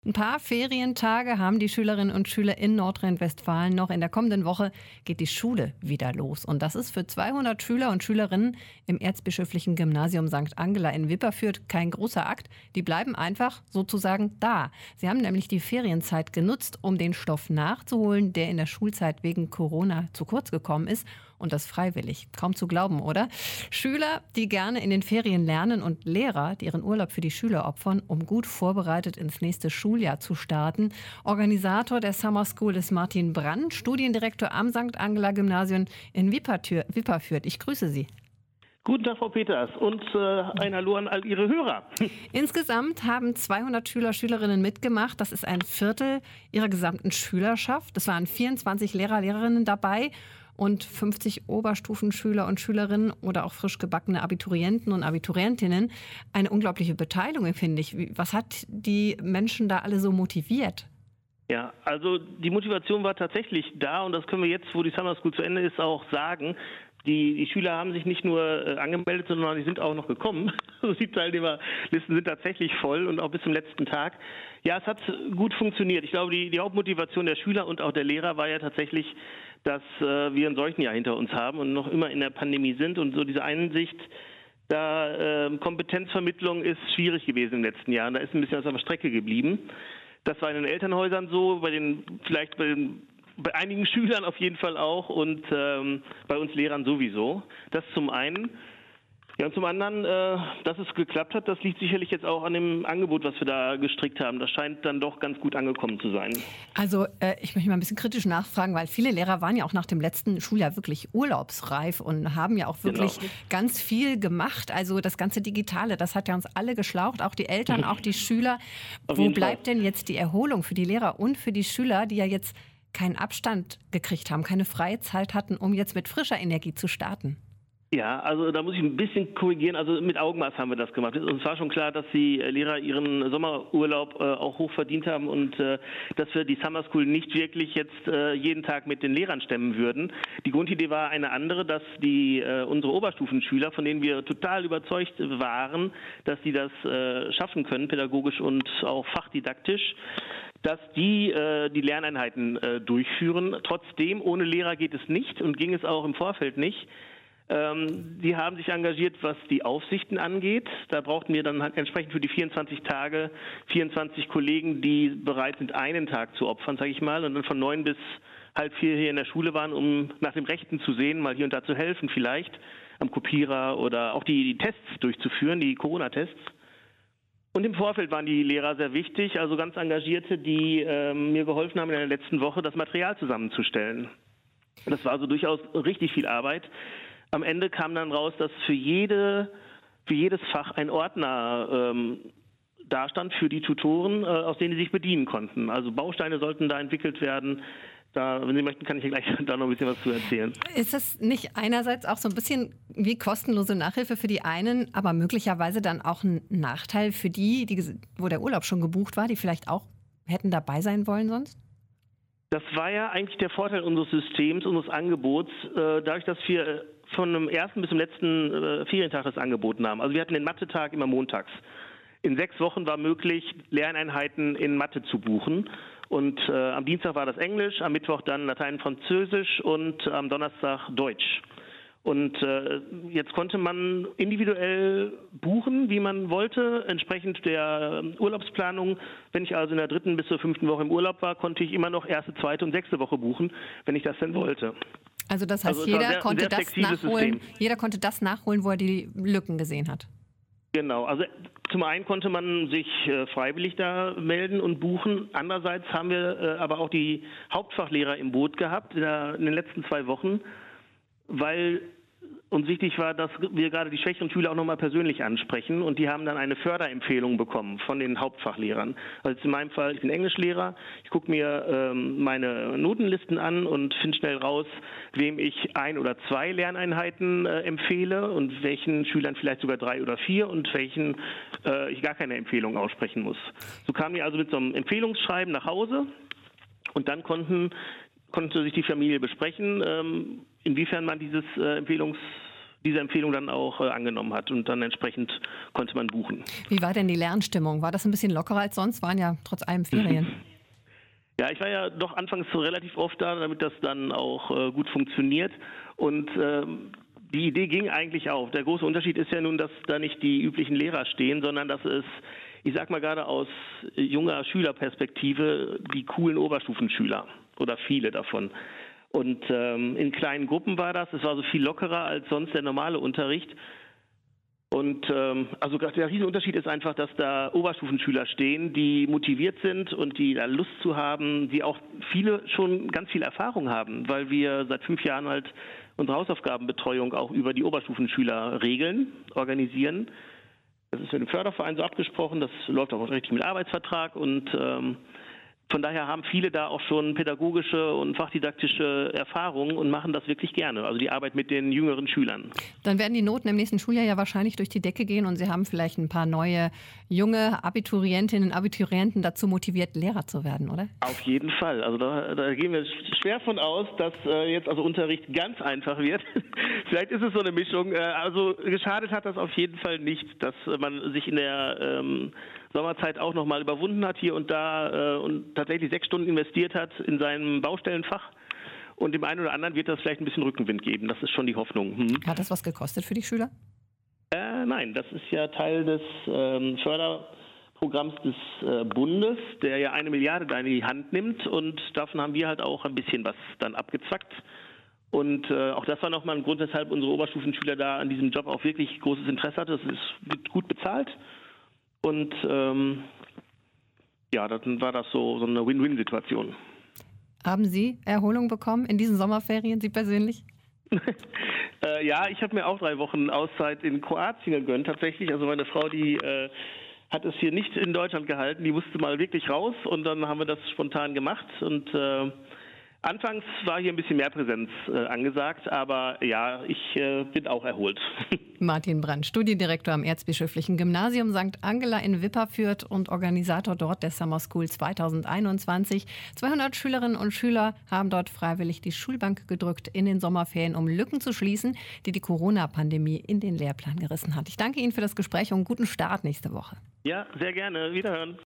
Ein paar Ferientage haben die Schülerinnen und Schüler in Nordrhein-Westfalen noch. In der kommenden Woche geht die Schule wieder los. Und das ist für 200 Schüler und Schülerinnen im Erzbischöflichen Gymnasium St. Angela in Wipperfürth kein großer Akt. Die bleiben einfach sozusagen da. Sie haben nämlich die Ferienzeit genutzt, um den Stoff nachzuholen, der in der Schulzeit wegen Corona zu kurz gekommen ist. Und das freiwillig. Kaum zu glauben, oder? Schüler, die gerne in den Ferien lernen, und Lehrer, die ihren Urlaub für die Schüler opfern, um gut vorbereitet ins nächste Schuljahr zu starten. Organisator der Summer School ist Martin Brandt, Studiendirektor am St. Angela Gymnasium in Wipperfürth. Ich grüße Sie. Guten Tag, Frau Peters, und ein Hallo an all Ihre Hörer. Insgesamt haben 200 Schüler, Schülerinnen mitgemacht. Das ist ein Viertel ihrer gesamten Schülerschaft. Es waren 24 Lehrer, Lehrerinnen dabei und 50 Oberstufenschüler und Schülerinnen oder auch frisch gebackene Abiturienten und Abiturientinnen. Eine unglaubliche Beteiligung, finde ich. Was hat die Menschen da alle so motiviert? Ja, also die Motivation war tatsächlich da, und das können wir jetzt, wo die Summer School zu Ende ist, auch sagen. Die Schüler haben sich nicht nur angemeldet, sondern die sind auch noch gekommen. Also die Teilnehmerlisten sind tatsächlich voll, und auch bis zum letzten Tag. Ja, es hat gut funktioniert. Ich glaube, die Hauptmotivation der Schüler und auch der Lehrer war ja tatsächlich, dass wir ein Seuchenjahr hinter uns haben und noch immer in der Pandemie sind. Und so diese Einsicht, Kompetenzvermittlung ist schwierig gewesen in den letzten Jahren. Da ist ein bisschen was auf der Strecke geblieben. Das war in den Elternhäusern so, bei einigen Schülern auf jeden Fall auch, und bei uns Lehrern sowieso. Das zum einen. Ja, und zum anderen, dass es geklappt hat, das liegt sicherlich jetzt auch an dem Angebot, was wir da gestrickt haben. Das scheint dann doch ganz gut angekommen zu sein. Also ich möchte mal ein bisschen kritisch nachfragen, weil viele Lehrer waren ja auch nach dem letzten Schuljahr wirklich urlaubsreif und haben ja auch wirklich ganz viel gemacht. Also das ganze Digitale, das hat ja uns alle geschlaucht, auch die Eltern, auch die Schüler. Wo bleibt denn jetzt die Erholung für die Lehrer und für die Schüler, die ja jetzt keinen Abstand gekriegt haben, keine freie Zeit hatten, um jetzt mit frischer Energie zu starten? Ja, also da muss ich ein bisschen korrigieren. Also mit Augenmaß haben wir das gemacht. Uns war schon klar, dass die Lehrer ihren Sommerurlaub auch hoch verdient haben, und dass wir die Summer School nicht wirklich jetzt jeden Tag mit den Lehrern stemmen würden. Die Grundidee war eine andere, dass unsere Oberstufenschüler, von denen wir total überzeugt waren, dass sie das schaffen können, pädagogisch und auch fachdidaktisch, dass die Lerneinheiten durchführen. Trotzdem, ohne Lehrer geht es nicht und ging es auch im Vorfeld nicht. Die haben sich engagiert, was die Aufsichten angeht. Da brauchten wir dann halt entsprechend für die 24 Tage 24 Kollegen, die bereit sind, einen Tag zu opfern, sage ich mal, und dann von 9 bis halb 4 hier in der Schule waren, um nach dem Rechten zu sehen, mal hier und da zu helfen vielleicht, am Kopierer oder auch die Tests durchzuführen, die Corona-Tests. Und im Vorfeld waren die Lehrer sehr wichtig, also ganz Engagierte, die mir geholfen haben, in der letzten Woche das Material zusammenzustellen. Das war also durchaus richtig viel Arbeit. Am Ende kam dann raus, dass für jedes Fach ein Ordner dastand für die Tutoren, aus denen sie sich bedienen konnten. Also Bausteine sollten da entwickelt werden. Da, wenn Sie möchten, kann ich gleich da noch ein bisschen was zu erzählen. Ist das nicht einerseits auch so ein bisschen wie kostenlose Nachhilfe für die einen, aber möglicherweise dann auch ein Nachteil für die, wo der Urlaub schon gebucht war, die vielleicht auch hätten dabei sein wollen sonst? Das war ja eigentlich der Vorteil unseres Systems, unseres Angebots, dadurch, dass wir von dem ersten bis zum letzten Ferientag das angeboten haben. Also wir hatten den Mathe-Tag immer montags. In 6 Wochen war möglich, Lerneinheiten in Mathe zu buchen. Und am Dienstag war das Englisch, am Mittwoch dann Latein, Französisch und am Donnerstag Deutsch. Und jetzt konnte man individuell buchen, wie man wollte, entsprechend der Urlaubsplanung. Wenn ich also in der 3. bis zur 5. Woche im Urlaub war, konnte ich immer noch 1., 2. und 6. Woche buchen, wenn ich das denn wollte. Also das heißt, jeder konnte das nachholen, wo er die Lücken gesehen hat. Genau, also zum einen konnte man sich freiwillig da melden und buchen. Andererseits haben wir aber auch die Hauptfachlehrer im Boot gehabt in den letzten 2 Wochen, weil uns wichtig war, dass wir gerade die schwächeren Schüler auch nochmal persönlich ansprechen, und die haben dann eine Förderempfehlung bekommen von den Hauptfachlehrern. Also in meinem Fall, ich bin Englischlehrer, ich gucke mir meine Notenlisten an und finde schnell raus, wem ich 1 oder 2 Lerneinheiten empfehle und welchen Schülern vielleicht sogar 3 oder 4 und welchen ich gar keine Empfehlung aussprechen muss. So kamen die also mit so einem Empfehlungsschreiben nach Hause, und dann konnte sich die Familie besprechen, inwiefern man diese Empfehlung dann auch angenommen hat und dann entsprechend konnte man buchen. Wie war denn die Lernstimmung? War das ein bisschen lockerer als sonst? Waren ja trotz allem Ferien. Ja, ich war ja doch anfangs relativ oft da, damit das dann auch gut funktioniert. Und die Idee ging eigentlich auf. Der große Unterschied ist ja nun, dass da nicht die üblichen Lehrer stehen, sondern dass es, ich sag mal gerade aus junger Schülerperspektive, die coolen Oberstufenschüler oder viele davon. Und in kleinen Gruppen war das. Es war so viel lockerer als sonst der normale Unterricht. Und also der Riesenunterschied ist einfach, dass da Oberstufenschüler stehen, die motiviert sind und die da Lust zu haben, die auch viele schon ganz viel Erfahrung haben, weil wir seit 5 Jahren halt unsere Hausaufgabenbetreuung auch über die Oberstufenschüler regeln, organisieren. Das ist mit dem Förderverein so abgesprochen, das läuft auch richtig mit Arbeitsvertrag und von daher haben viele da auch schon pädagogische und fachdidaktische Erfahrungen und machen das wirklich gerne, also die Arbeit mit den jüngeren Schülern. Dann werden die Noten im nächsten Schuljahr ja wahrscheinlich durch die Decke gehen und Sie haben vielleicht ein paar neue junge Abiturientinnen und Abiturienten dazu motiviert, Lehrer zu werden, oder? Auf jeden Fall. Also da gehen wir schwer von aus, dass jetzt also Unterricht ganz einfach wird. Vielleicht ist es so eine Mischung. Also geschadet hat das auf jeden Fall nicht, dass man sich in der Sommerzeit auch nochmal überwunden hat hier und da und tatsächlich 6 Stunden investiert hat in seinem Baustellenfach. Und dem einen oder anderen wird das vielleicht ein bisschen Rückenwind geben. Das ist schon die Hoffnung. Hat das was gekostet für die Schüler? Nein, das ist ja Teil des Förderprogramms des Bundes, der ja 1 Milliarde da in die Hand nimmt. Und davon haben wir halt auch ein bisschen was dann abgezwackt. Und auch das war nochmal ein Grund, weshalb unsere Oberstufenschüler da an diesem Job auch wirklich großes Interesse hatten. Das wird gut bezahlt. Und ja, dann war das so eine Win-Win-Situation. Haben Sie Erholung bekommen in diesen Sommerferien, Sie persönlich? Ja, ich habe mir auch 3 Wochen Auszeit in Kroatien gegönnt tatsächlich. Also meine Frau, die hat es hier nicht in Deutschland gehalten. Die musste mal wirklich raus und dann haben wir das spontan gemacht. Und anfangs war hier ein bisschen mehr Präsenz angesagt, aber ja, ich bin auch erholt. Martin Brandt, Studiendirektor am Erzbischöflichen Gymnasium St. Angela in Wipperfürth und Organisator dort der Summer School 2021. 200 Schülerinnen und Schüler haben dort freiwillig die Schulbank gedrückt in den Sommerferien, um Lücken zu schließen, die die Corona-Pandemie in den Lehrplan gerissen hat. Ich danke Ihnen für das Gespräch und guten Start nächste Woche. Ja, sehr gerne. Wiederhören.